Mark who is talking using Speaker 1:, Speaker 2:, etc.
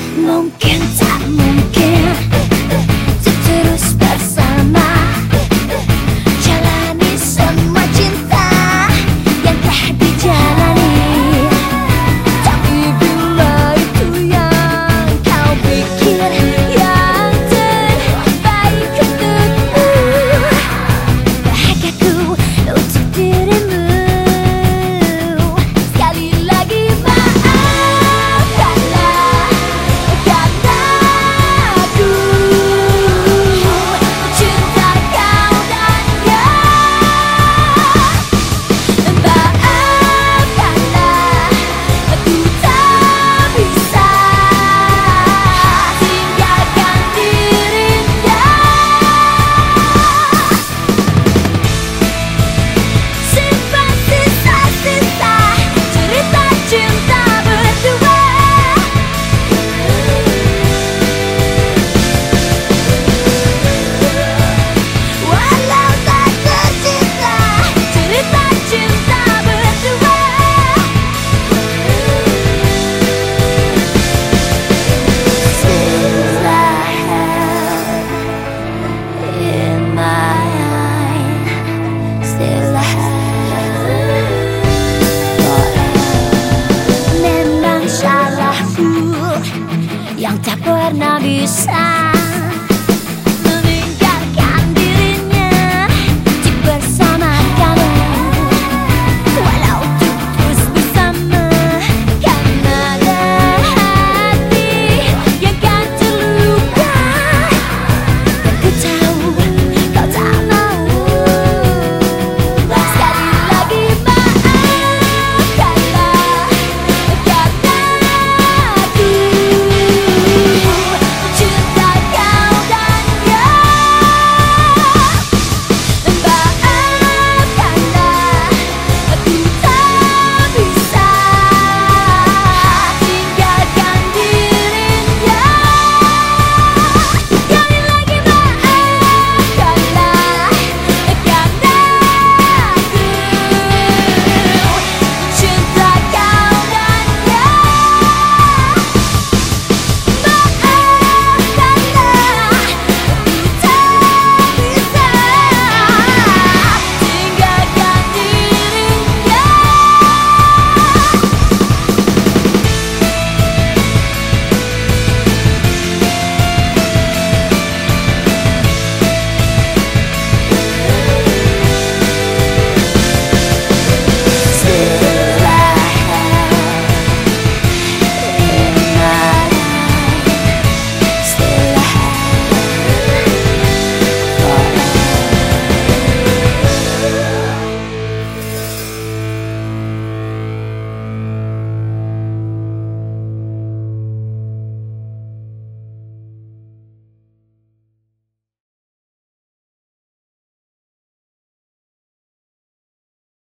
Speaker 1: Mungkin tak mungkin untuk terus bersama, jalani semua cinta yang telah dijalani. Tapi bila itu yang kau pikir yang terbaik untukku, bahagiaku untuk dirimu. Sekali lagi maafkanlah, karena aku cinta kau dan kau. Maafkanlah, aku tak bisa tinggalkan dirinya. Simpan sisa-sisa cerita cinta berdua. Walau tak tercipta cerita cinta berdua. Still I have in my mind, still I have forever. Memang salahku yang tak pernah bisa